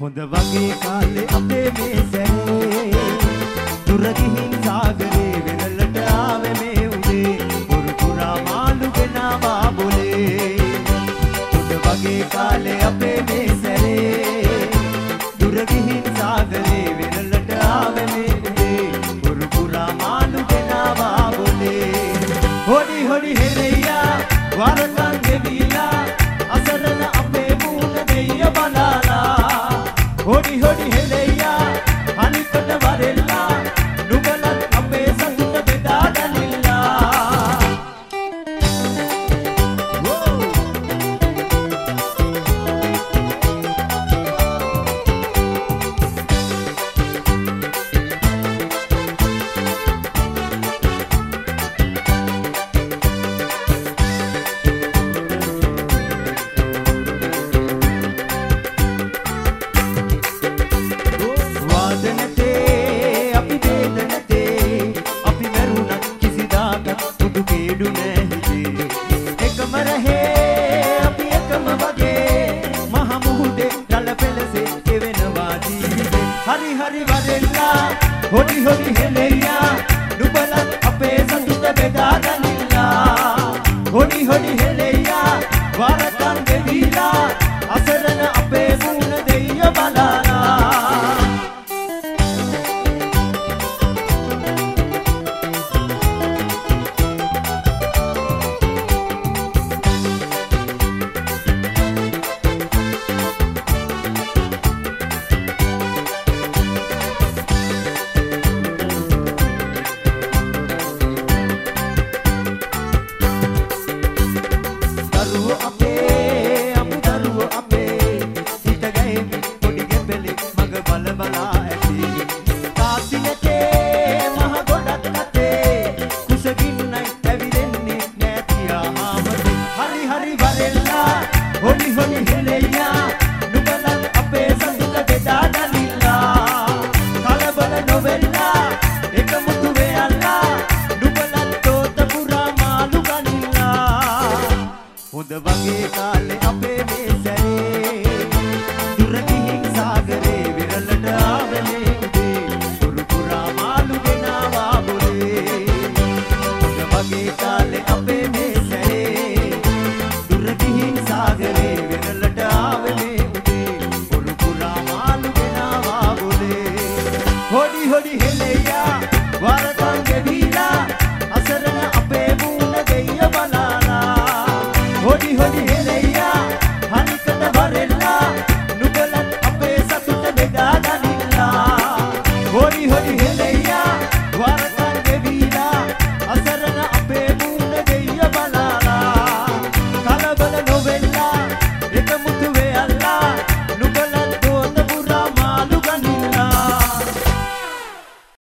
හොඳ වගේ කාලේ අපේ මේ සැරේ දුර ගිහින් සාගරේ වෙරළට ආවේ මේ උදේ පුරු පුරා මාළු ගෙනාවා බොලේ හොඳ වගේ කාලේ අපේ මේ සැරේ දුර ගිහින් සාගරේ වෙරළට ආවේ මේ උදේ පුරු පුරා මාළු ගෙනාවා බොලේ හොඩි හොඩි හෙරෙයියා වරකන් ගෙවිලා අසරණ අපේ මූණ දෙය බලාලා හොඩි හොඩි හෙලෙයියා අනිකට වරෙල්ලා නුඹලත් අපේ සතුට බෙදා ගනිල්ලා හොඩි හොඩි හෙලෙයියා නුඹලත් අපේ සතුට බෙදා ගනිල්ලා හොඩි හොඩි